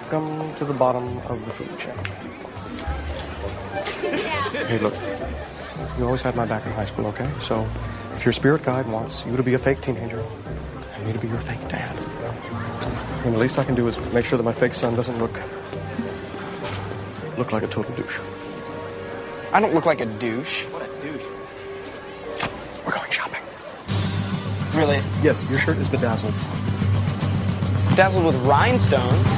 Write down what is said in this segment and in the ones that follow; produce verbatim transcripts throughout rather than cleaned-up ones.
Welcome to the bottom of the food chain. Hey, look, you always had my back in high school, okay? So if your spirit guide wants you to be a fake teenager and me to be your fake dad, then the least I can do is make sure that my fake son doesn't look look like a total douche. I don't look like a douche. What a douche. We're going shopping. Really? Yes, your shirt is bedazzled. Bedazzled with rhinestones?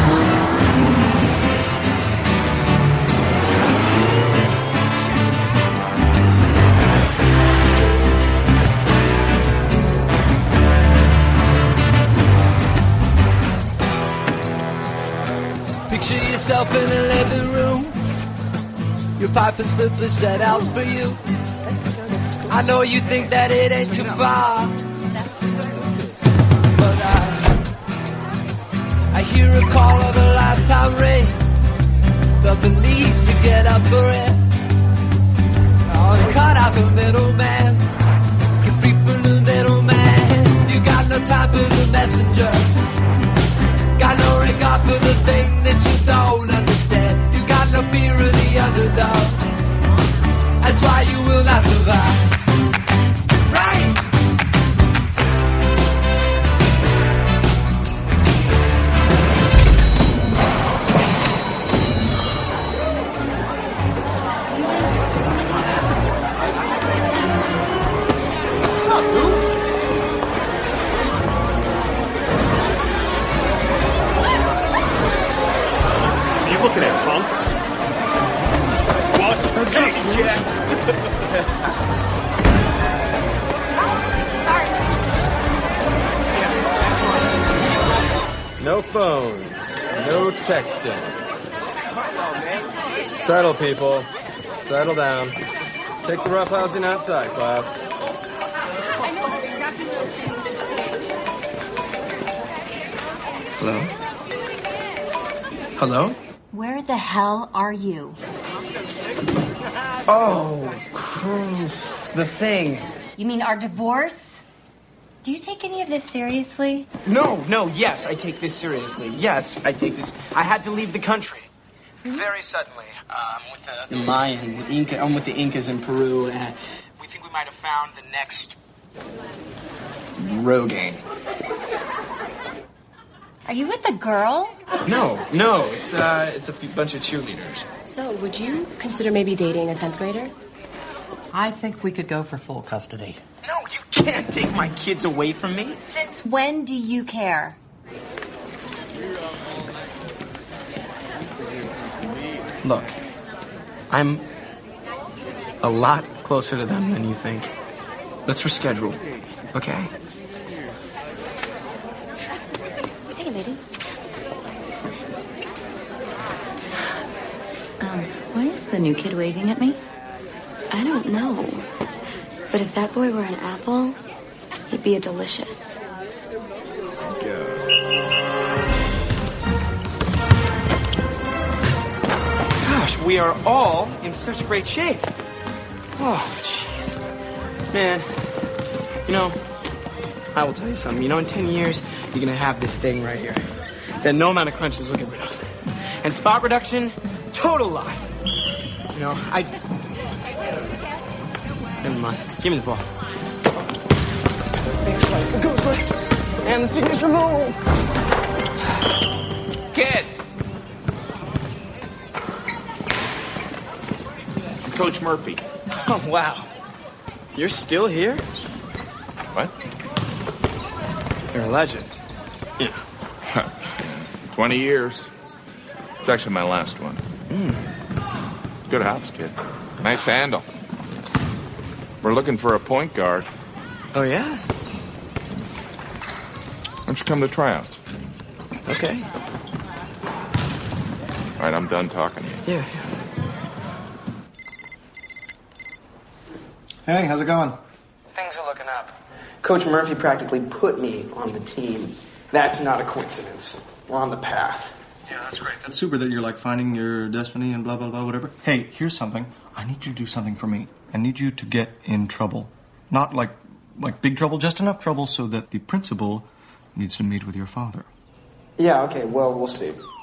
Picture yourself in a living room, your pipe and slippers set out for you. I know you think that it ain't too far, but I, I hear a call of a lifetime ring. Felt the need to get up for it. Oh, they cut out the middleman. You're free from the middleman. You got no time for the messenger. Got no regard for the thing that you don't understand. You got no fear of the underdog. That's why you will not survive. Right? What's up, dude? Looking at punk. What? Hey, Jack. No phones. No texting. Settle, people. Settle down. Take the roughhousing outside, class. Hello? Hello? Where the hell are you? Oh, the thing. You mean our divorce? Do you take any of this seriously? No, no, yes, I take this seriously. Yes, I take this. I had to leave the country. Very suddenly. Um, with the, the Mayan, with Inca, I'm with the Incas in Peru, and we think we might have found the next Rogaine. Are you with a girl? No, no, it's uh, it's a few, bunch of cheerleaders. So, would you consider maybe dating a tenth grader? I think we could go for full custody. No, you can't take my kids away from me. Since when do you care? Look, I'm a lot closer to them than you think. Let's reschedule, okay? Hey, lady. Um, why is the new kid waving at me? I don't know. But if that boy were an apple, he'd be a delicious. Gosh, we are all in such great shape. Oh, jeez. Man, you know, I will tell you something. You know, in ten years, you're going to have this thing right here that no amount of crunches will get rid of. And spot reduction, total lie. You know, I... Never mind. Give me the ball. It goes left. And the signature move. Kid. Coach Murphy. Oh, wow. You're still here? What? You're a legend. Yeah. Twenty years. It's actually my last one. Mm. Good house, kid. Nice handle. We're looking for a point guard. Oh, yeah? Why don't you come to tryouts? Okay. All right, I'm done talking to you. Yeah. Hey, how's it going? Things are looking up. Coach Murphy practically put me on the team. That's not a coincidence. We're on the path. Yeah, that's great. That's super that you're like finding your destiny and blah, blah, blah, whatever. Hey, here's something. I need you to do something for me. I need you to get in trouble. Not like like big trouble, just enough trouble so that the principal needs to meet with your father. Yeah, okay, well, we'll see.